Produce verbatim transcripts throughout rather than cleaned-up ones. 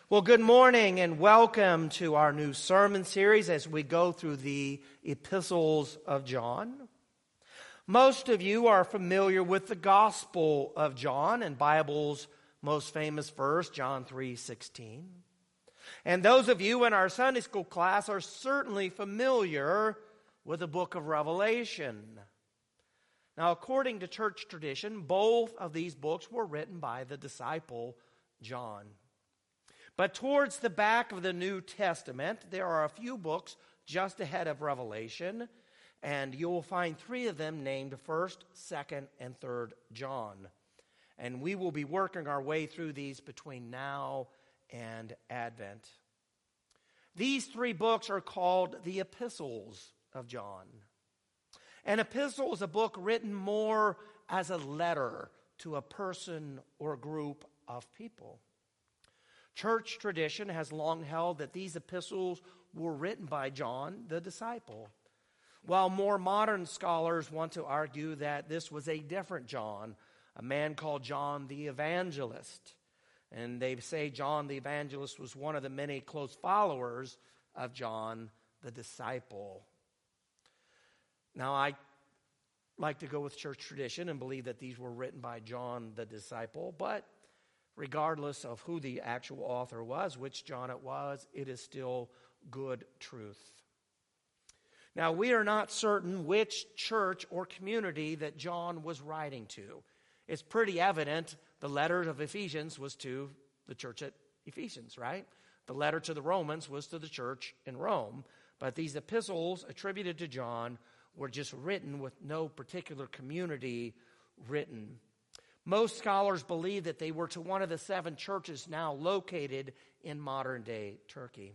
Well, good morning and welcome to our new sermon series as we go through the epistles of John. Most of you are familiar with the Gospel of John and Bible's most famous verse, John three sixteen. And those of you in our Sunday school class are certainly familiar with the book of Revelation. Now, according to church tradition, both of these books were written by the disciple John. But towards the back of the New Testament, there are a few books just ahead of Revelation, and you will find three of them named first, second, and third John. And we will be working our way through these between now and Advent. These three books are called the epistles of John. An epistle is a book written more as a letter to a person or group of people. Church tradition has long held that these epistles were written by John the disciple, while more modern scholars want to argue that this was a different John, a man called John the Evangelist. And they say John the Evangelist was one of the many close followers of John the disciple. Now, I like to go with church tradition and believe that these were written by John the disciple, but regardless of who the actual author was, which John it was, it is still good truth. Now, we are not certain which church or community that John was writing to. It's pretty evident the letter of Ephesians was to the church at Ephesians, right? The letter to the Romans was to the church in Rome. But these epistles attributed to John were just written with no particular community written. Most scholars believe that they were to one of the seven churches now located in modern-day Turkey.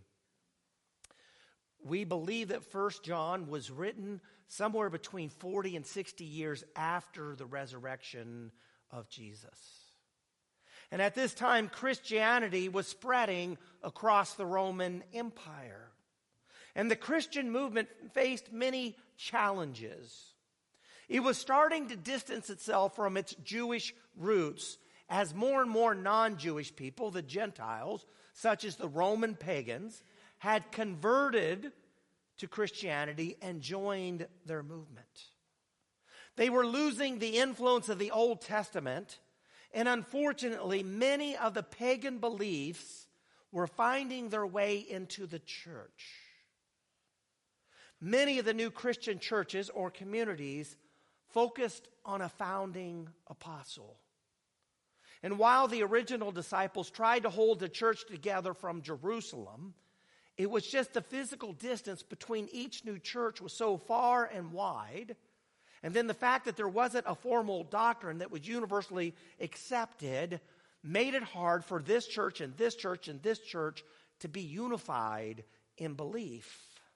We believe that First John was written somewhere between forty and sixty years after the resurrection of Jesus. And at this time, Christianity was spreading across the Roman Empire. And the Christian movement faced many challenges. It was starting to distance itself from its Jewish roots as more and more non-Jewish people, the Gentiles, such as the Roman pagans, had converted to Christianity and joined their movement. They were losing the influence of the Old Testament, and unfortunately, many of the pagan beliefs were finding their way into the church. Many of the new Christian churches or communities focused on a founding apostle. And while the original disciples tried to hold the church together from Jerusalem, it was just the physical distance between each new church was so far and wide. And then the fact that there wasn't a formal doctrine that was universally accepted made it hard for this church and this church and this church to be unified in belief.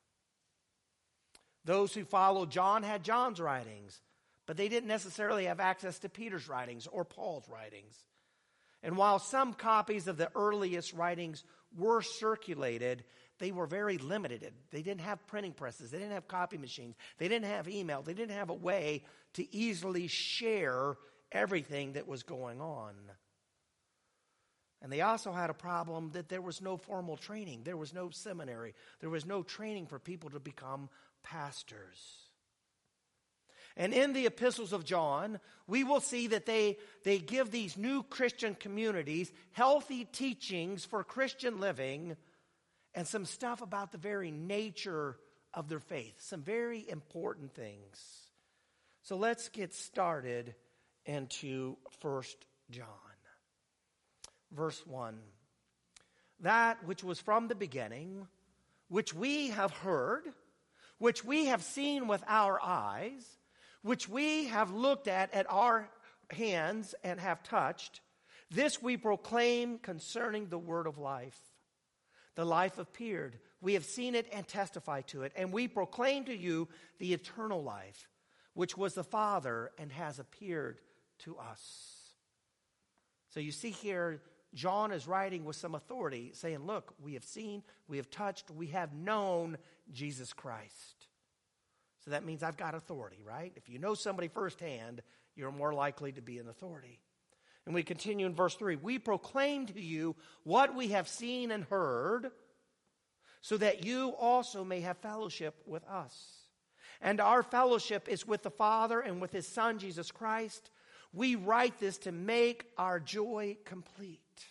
Those who followed John had John's writings, but they didn't necessarily have access to Peter's writings or Paul's writings. And while some copies of the earliest writings were circulated, they were very limited. They didn't have printing presses. They didn't have copy machines. They didn't have email. They didn't have a way to easily share everything that was going on. And they also had a problem that there was no formal training. There was no seminary. There was no training for people to become pastors. And in the epistles of John, we will see that they, they give these new Christian communities healthy teachings for Christian living and some stuff about the very nature of their faith, some very important things. So let's get started into First John. Verse one. That which was from the beginning, which we have heard, which we have seen with our eyes, which we have looked at at our hands and have touched, this we proclaim concerning the word of life. The life appeared. We have seen it and testify to it. And we proclaim to you the eternal life, which was the Father and has appeared to us. So you see here, John is writing with some authority, saying, look, we have seen, we have touched, we have known Jesus Christ. So that means I've got authority, right? If you know somebody firsthand, you're more likely to be an authority. And we continue in verse three. We proclaim to you what we have seen and heard, so that you also may have fellowship with us. And our fellowship is with the Father and with His Son, Jesus Christ. We write this to make our joy complete.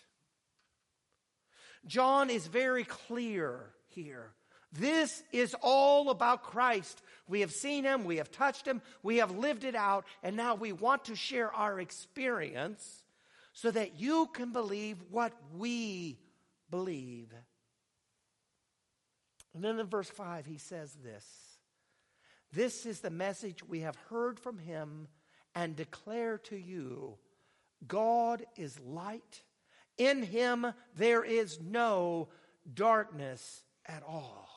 John is very clear here. This is all about Christ. We have seen Him, we have touched Him, we have lived it out, and now we want to share our experience so that you can believe what we believe. And then in verse five, he says this. This is the message we have heard from Him and declare to you. God is light. In Him there is no darkness at all.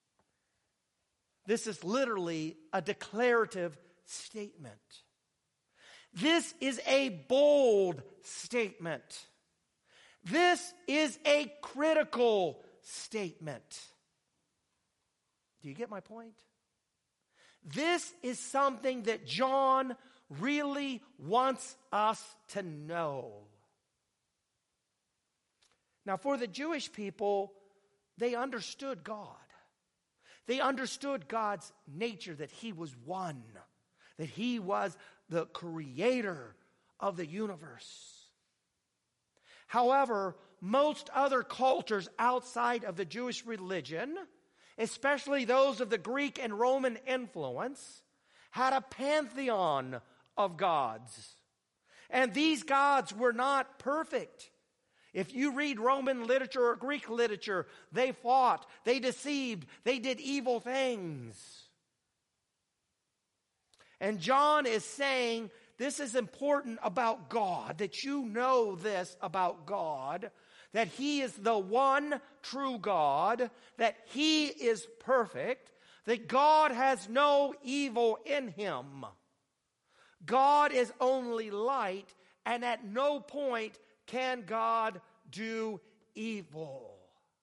This is literally a declarative statement. This is a bold statement. This is a critical statement. Do you get my point? This is something that John really wants us to know. Now, for the Jewish people, they understood God. They understood God's nature, that He was one, that He was the creator of the universe. However, most other cultures outside of the Jewish religion, especially those of the Greek and Roman influence, had a pantheon of gods. And these gods were not perfect. If you read Roman literature or Greek literature, they fought, they deceived, they did evil things. And John is saying this is important about God, that you know this about God, that He is the one true God, that He is perfect, that God has no evil in Him. God is only light, and at no point can God do evil.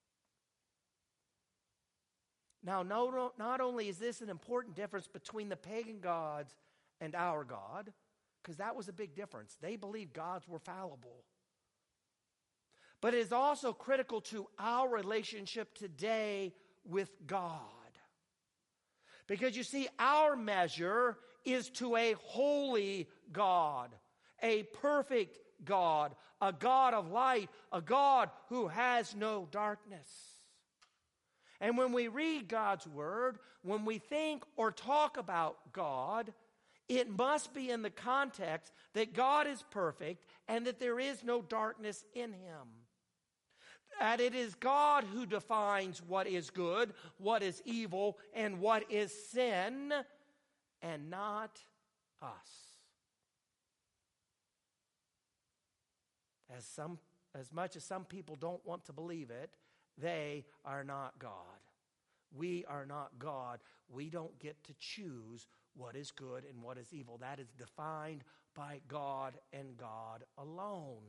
Now, no, not only is this an important difference between the pagan gods and our God, because that was a big difference. They believed gods were fallible. But it is also critical to our relationship today with God. Because you see, our measure is to a holy God, a perfect God, a God of light, a God who has no darkness. And when we read God's word, when we think or talk about God, it must be in the context that God is perfect and that there is no darkness in Him. That it is God who defines what is good, what is evil, and what is sin, and not us. As some, as much as some people don't want to believe it, they are not God. We are not God. We don't get to choose what is good and what is evil. That is defined by God and God alone.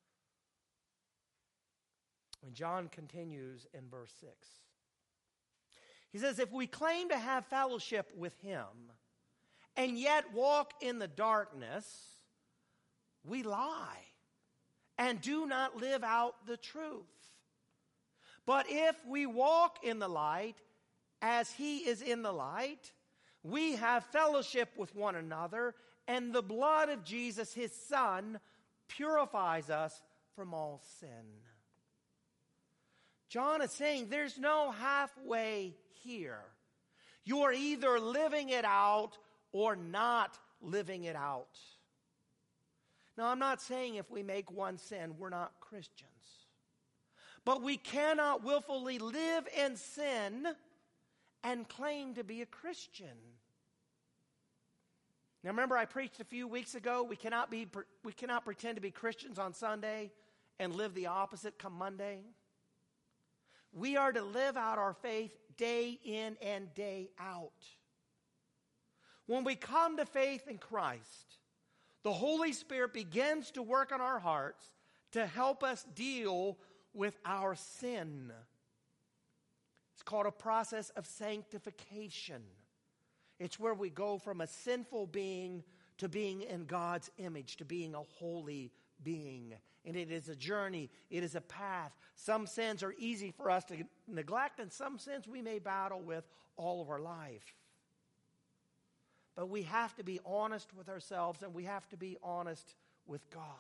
And John continues in verse six. He says, if we claim to have fellowship with Him and yet walk in the darkness, we lie and do not live out the truth. But if we walk in the light as He is in the light, we have fellowship with one another, and the blood of Jesus, His Son, purifies us from all sin. John is saying there's no halfway here. You are either living it out or not living it out. Now, I'm not saying if we make one sin, we're not Christians. But we cannot willfully live in sin and claim to be a Christian. Now, remember I preached a few weeks ago, we cannot be we cannot pretend to be Christians on Sunday and live the opposite come Monday. We are to live out our faith day in and day out. When we come to faith in Christ, the Holy Spirit begins to work on our hearts to help us deal with our sin. It's called a process of sanctification. It's where we go from a sinful being to being in God's image, to being a holy being. And it is a journey. It is a path. Some sins are easy for us to neglect, and some sins we may battle with all of our life. But we have to be honest with ourselves, and we have to be honest with God.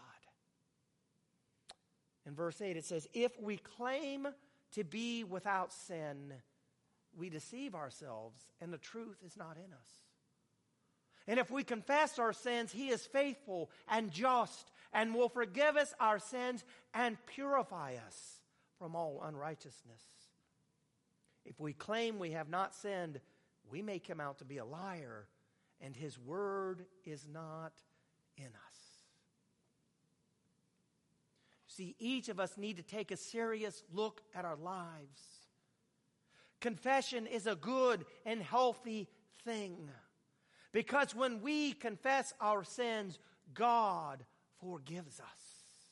In verse eight it says, if we claim to be without sin, we deceive ourselves, and the truth is not in us. And if we confess our sins, He is faithful and just and will forgive us our sins and purify us from all unrighteousness. If we claim we have not sinned, we make Him out to be a liar, and His word is not in us. See, each of us need to take a serious look at our lives. Confession is a good and healthy thing. Because when we confess our sins, God forgives us.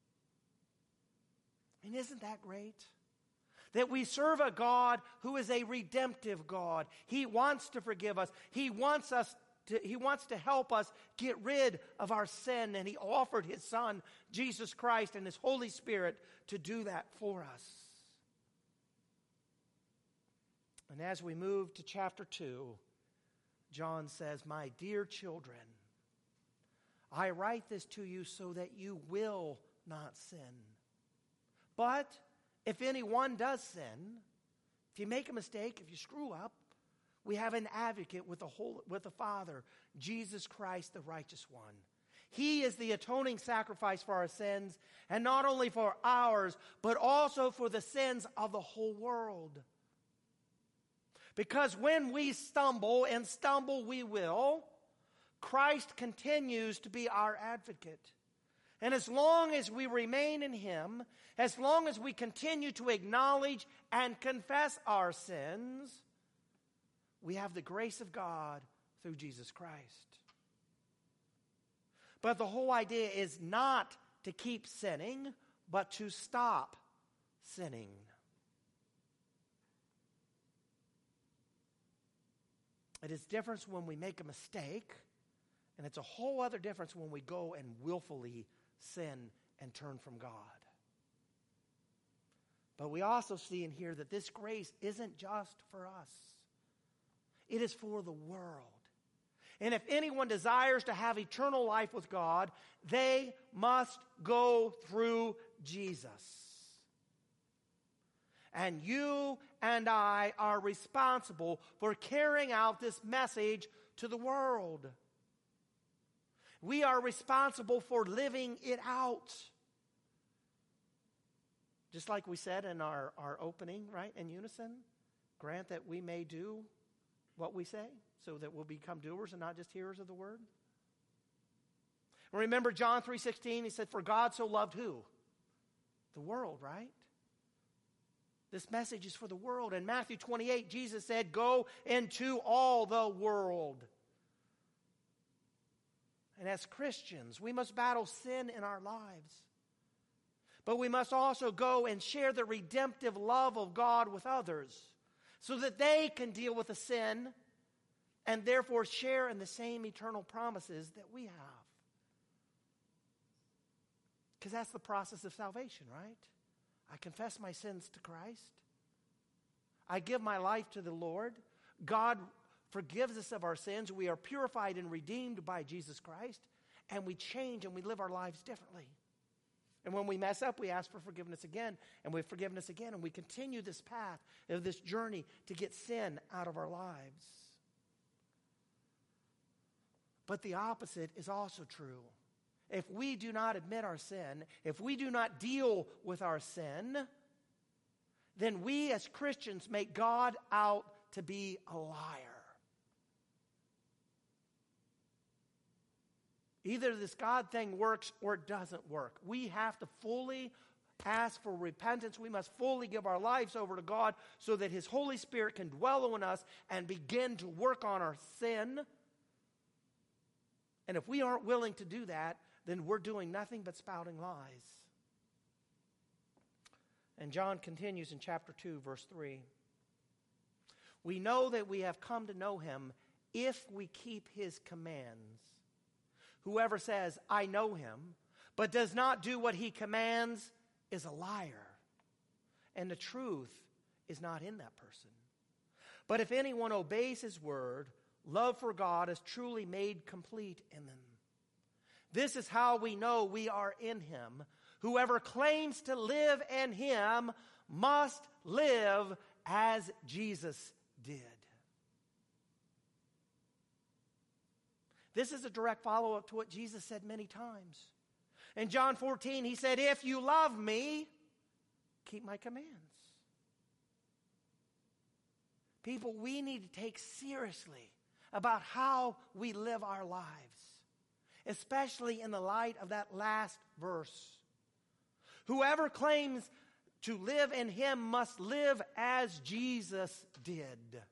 And isn't that great? That we serve a God who is a redemptive God. He wants to forgive us. He wants us to, He wants to help us get rid of our sin. And He offered His Son, Jesus Christ, and His Holy Spirit to do that for us. And as we move to chapter two, John says, my dear children, I write this to you so that you will not sin. But if anyone does sin, if you make a mistake, if you screw up, we have an advocate with the whole, with the Father, Jesus Christ, the righteous one. He is the atoning sacrifice for our sins, and not only for ours, but also for the sins of the whole world. Because when we stumble, and stumble we will, Christ continues to be our advocate. And as long as we remain in Him, as long as we continue to acknowledge and confess our sins, we have the grace of God through Jesus Christ. But the whole idea is not to keep sinning, but to stop sinning. It is different when we make a mistake, and it's a whole other difference when we go and willfully sin and turn from God. But we also see in here that this grace isn't just for us. It is for the world. And if anyone desires to have eternal life with God, they must go through Jesus. And you and I are responsible for carrying out this message to the world. We are responsible for living it out. Just like we said in our, our opening, right, in unison, grant that we may do what we say, so that we'll become doers and not just hearers of the word. Remember John three sixteen, He said, for God so loved who? The world, right? This message is for the world. In Matthew twenty-eight, Jesus said, go into all the world. And as Christians, we must battle sin in our lives. But we must also go and share the redemptive love of God with others, so that they can deal with the sin and therefore share in the same eternal promises that we have. Because that's the process of salvation, right? I confess my sins to Christ. I give my life to the Lord. God forgives us of our sins. We are purified and redeemed by Jesus Christ. And we change and we live our lives differently. And when we mess up, we ask for forgiveness again. And we have forgiveness again. And we continue this path of this journey to get sin out of our lives. But the opposite is also true. If we do not admit our sin, if we do not deal with our sin, then we as Christians make God out to be a liar. Either this God thing works or it doesn't work. We have to fully ask for repentance. We must fully give our lives over to God so that His Holy Spirit can dwell in us and begin to work on our sin. And if we aren't willing to do that, then we're doing nothing but spouting lies. And John continues in chapter two, verse three. We know that we have come to know Him if we keep His commands. Whoever says, I know Him, but does not do what he commands is a liar, and the truth is not in that person. But if anyone obeys his word, love for God is truly made complete in them. This is how we know we are in him. Whoever claims to live in him must live as Jesus did. This is a direct follow-up to what Jesus said many times. In John fourteen, he said, if you love me, keep my commands. People, we need to take seriously about how we live our lives, especially in the light of that last verse. Whoever claims to live in him must live as Jesus did.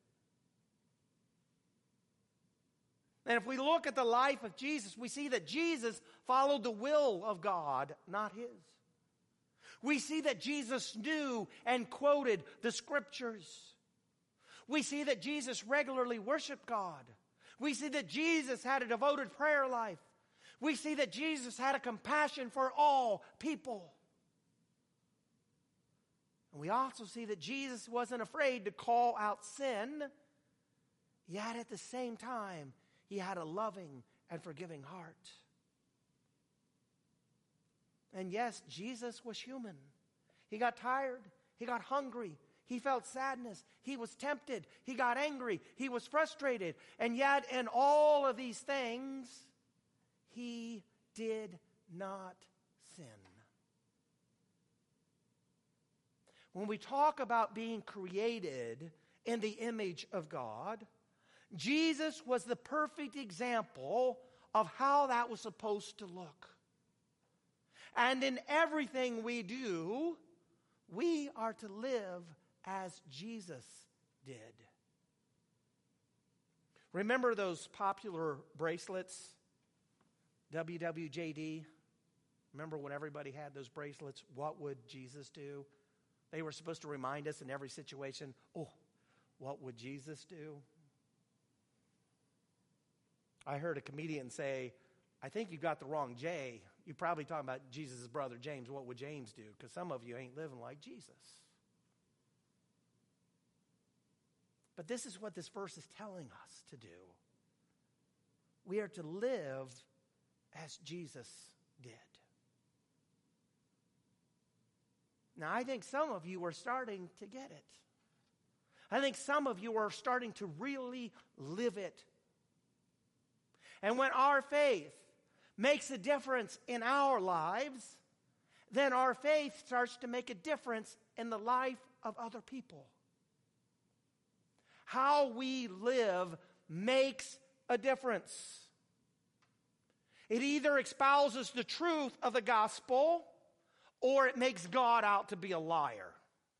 And if we look at the life of Jesus, we see that Jesus followed the will of God, not his. We see that Jesus knew and quoted the scriptures. We see that Jesus regularly worshiped God. We see that Jesus had a devoted prayer life. We see that Jesus had a compassion for all people. And we also see that Jesus wasn't afraid to call out sin, yet at the same time, he had a loving and forgiving heart. And yes, Jesus was human. He got tired. He got hungry. He felt sadness. He was tempted. He got angry. He was frustrated. And yet, in all of these things, he did not sin. When we talk about being created in the image of God, Jesus was the perfect example of how that was supposed to look. And in everything we do, we are to live as Jesus did. Remember those popular bracelets? W W J D? Remember when everybody had those bracelets? What would Jesus do? They were supposed to remind us in every situation, oh, what would Jesus do? I heard a comedian say, I think you got the wrong J. You're probably talking about Jesus' brother James. What would James do? Because some of you ain't living like Jesus. But this is what this verse is telling us to do. We are to live as Jesus did. Now, I think some of you are starting to get it. I think some of you are starting to really live it. And when our faith makes a difference in our lives, then our faith starts to make a difference in the life of other people. How we live makes a difference. It either espouses the truth of the gospel, or it makes God out to be a liar.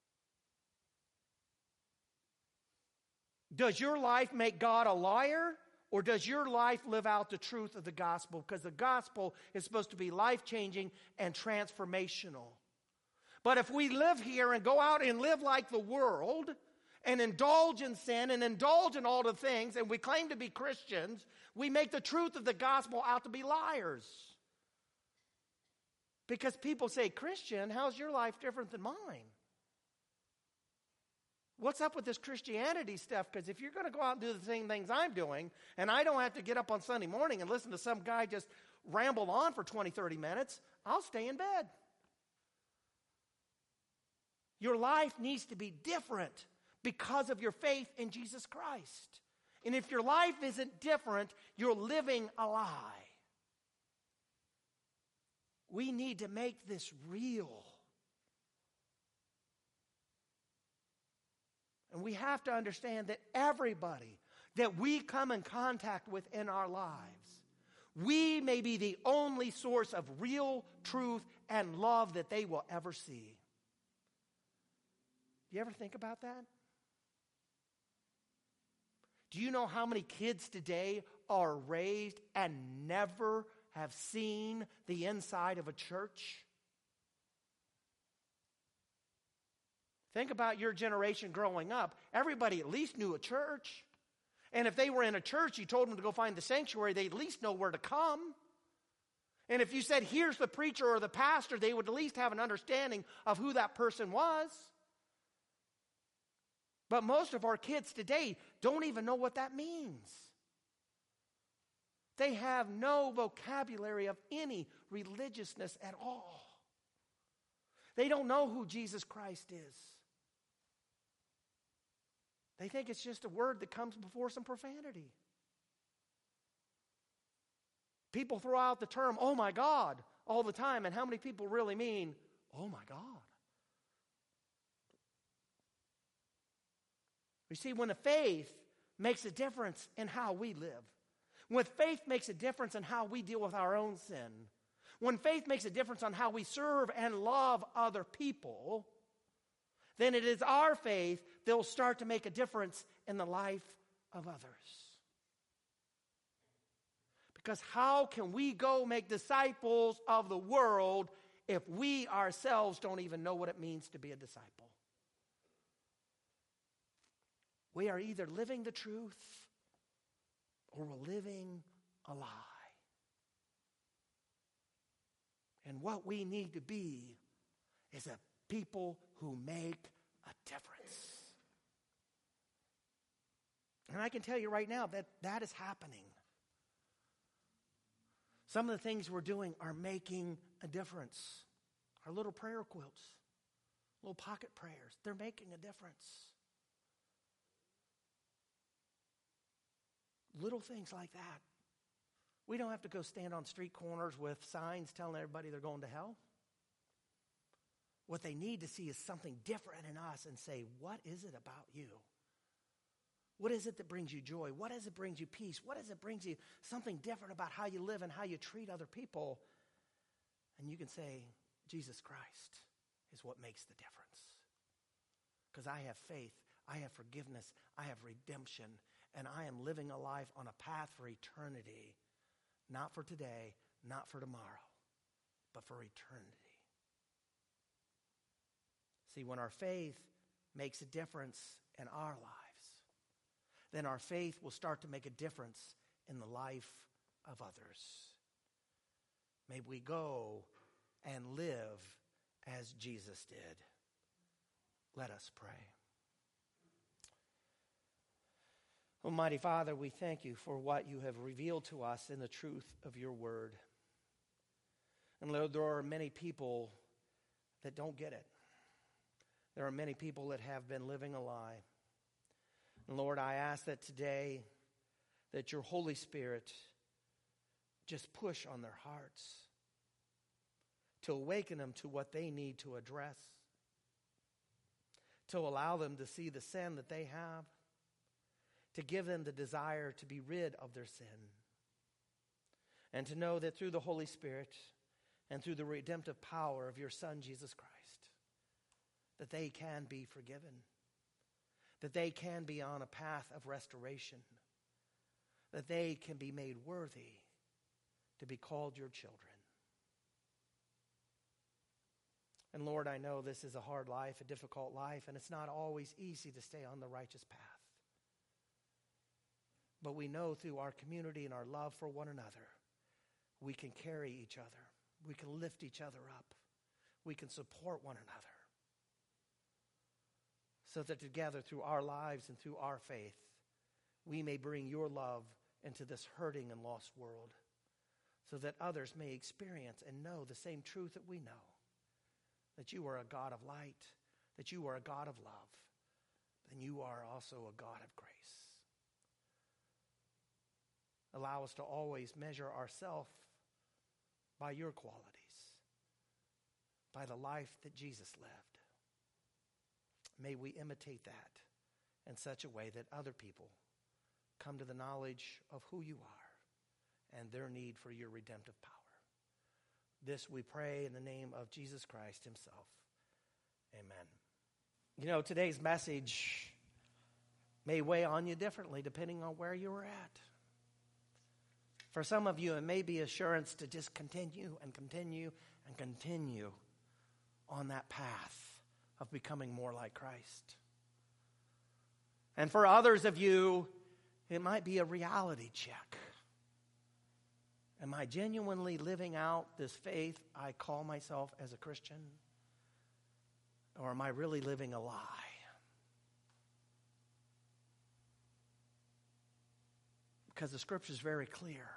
Does your life make God a liar? Or does your life live out the truth of the gospel? Because the gospel is supposed to be life-changing and transformational. But if we live here and go out and live like the world and indulge in sin and indulge in all the things, and we claim to be Christians, we make the truth of the gospel out to be liars. Because people say, Christian, how's your life different than mine? What's up with this Christianity stuff? Because if you're going to go out and do the same things I'm doing, and I don't have to get up on Sunday morning and listen to some guy just ramble on for twenty, thirty minutes, I'll stay in bed. Your life needs to be different because of your faith in Jesus Christ. And if your life isn't different, you're living a lie. We need to make this real. And we have to understand that everybody that we come in contact with in our lives, we may be the only source of real truth and love that they will ever see. Do you ever think about that? Do you know how many kids today are raised and never have seen the inside of a church? Think about your generation growing up. Everybody at least knew a church. And if they were in a church, you told them to go find the sanctuary, they at least know where to come. And if you said, here's the preacher or the pastor, they would at least have an understanding of who that person was. But most of our kids today don't even know what that means. They have no vocabulary of any religiousness at all. They don't know who Jesus Christ is. They think it's just a word that comes before some profanity. People throw out the term, oh my God, all the time. And how many people really mean, oh my God? You see, when the faith makes a difference in how we live, when faith makes a difference in how we deal with our own sin, when faith makes a difference on how we serve and love other people, then it is our faith that will start to make a difference in the life of others. Because how can we go make disciples of the world if we ourselves don't even know what it means to be a disciple? We are either living the truth or we're living a lie. And what we need to be is a people who make a difference. And I can tell you right now that that is happening. Some of the things we're doing are making a difference. Our little prayer quilts, little pocket prayers, they're making a difference. Little things like that. We don't have to go stand on street corners with signs telling everybody they're going to hell. What they need to see is something different in us and say, what is it about you? What is it that brings you joy? What is it that brings you peace? What is it that brings you something different about how you live and how you treat other people? And you can say, Jesus Christ is what makes the difference. Because I have faith, I have forgiveness, I have redemption, and I am living a life on a path for eternity. Not for today, not for tomorrow, but for eternity. See, when our faith makes a difference in our lives, then our faith will start to make a difference in the life of others. May we go and live as Jesus did. Let us pray. Almighty Father, we thank you for what you have revealed to us in the truth of your word. And Lord, there are many people that don't get it. There are many people that have been living a lie. And Lord, I ask that today that your Holy Spirit just push on their hearts to awaken them to what they need to address, to allow them to see the sin that they have, to give them the desire to be rid of their sin, and to know that through the Holy Spirit and through the redemptive power of your Son, Jesus Christ, that they can be forgiven, that they can be on a path of restoration, that they can be made worthy to be called your children. And Lord, I know this is a hard life, a difficult life, and it's not always easy to stay on the righteous path. But we know through our community and our love for one another, we can carry each other. We can lift each other up. We can support one another. So that together through our lives and through our faith, we may bring your love into this hurting and lost world. So that others may experience and know the same truth that we know. That you are a God of light. That you are a God of love. And you are also a God of grace. Allow us to always measure ourselves by your qualities, by the life that Jesus lived. May we imitate that in such a way that other people come to the knowledge of who you are and their need for your redemptive power. This we pray in the name of Jesus Christ himself. Amen. You know, today's message may weigh on you differently depending on where you were at. For some of you, it may be assurance to just continue and continue and continue on that path of becoming more like Christ. And for others of you, it might be a reality check. Am I genuinely living out this faith I call myself as a Christian? Or am I really living a lie? Because the scripture is very clear.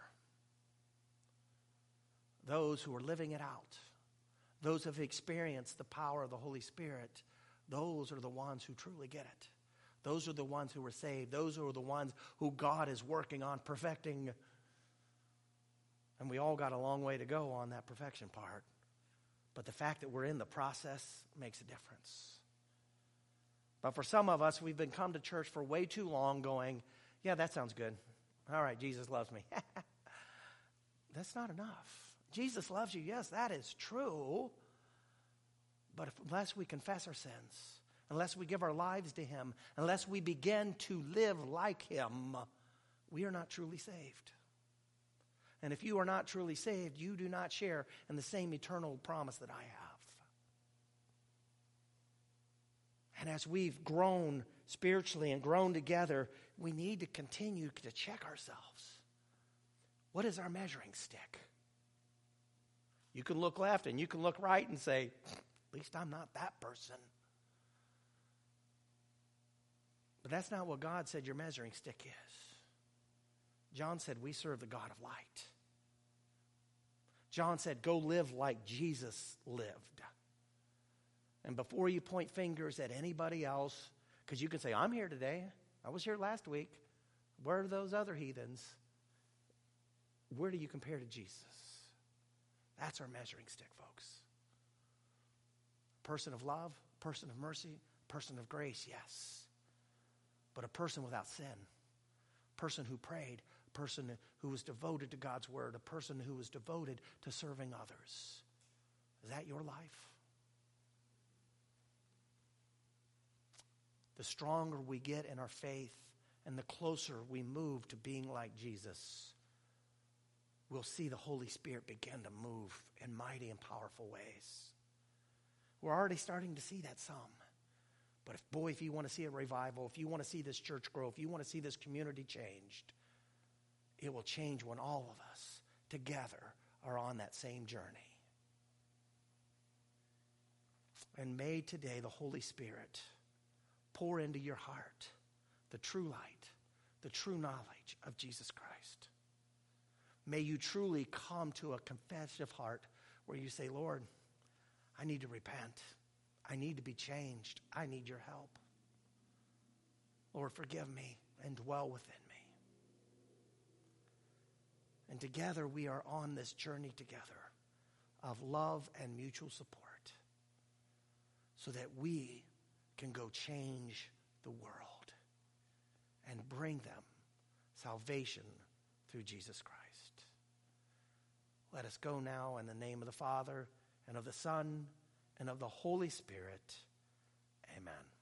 Those who are living it out, those who have experienced the power of the Holy Spirit, those are the ones who truly get it. Those are the ones who are saved. Those are the ones who God is working on perfecting. And we all got a long way to go on that perfection part. But the fact that we're in the process makes a difference. But for some of us, we've been come to church for way too long going, yeah, that sounds good. All right, Jesus loves me. That's not enough. Jesus loves you. Yes, that is true. But if, unless we confess our sins, unless we give our lives to him, unless we begin to live like him, we are not truly saved. And if you are not truly saved, you do not share in the same eternal promise that I have. And as we've grown spiritually and grown together, we need to continue to check ourselves. What is our measuring stick? You can look left and you can look right and say, at least I'm not that person. But that's not what God said your measuring stick is. John said we serve the God of light. John said go live like Jesus lived. And before you point fingers at anybody else, because you can say, I'm here today. I was here last week. Where are those other heathens? Where do you compare to Jesus? That's our measuring stick, folks. Person of love, person of mercy, person of grace, yes. But a person without sin, person who prayed, a person who was devoted to God's word, a person who was devoted to serving others. Is that your life? The stronger we get in our faith and the closer we move to being like Jesus, we'll see the Holy Spirit begin to move in mighty and powerful ways. We're already starting to see that some. But if, boy, if you want to see a revival, if you want to see this church grow, if you want to see this community changed, it will change when all of us together are on that same journey. And may today the Holy Spirit pour into your heart the true light, the true knowledge of Jesus Christ. May you truly come to a confessive heart where you say, Lord, I need to repent. I need to be changed. I need your help. Lord, forgive me and dwell within me. And together we are on this journey together of love and mutual support so that we can go change the world and bring them salvation through Jesus Christ. Let us go now in the name of the Father and of the Son and of the Holy Spirit. Amen.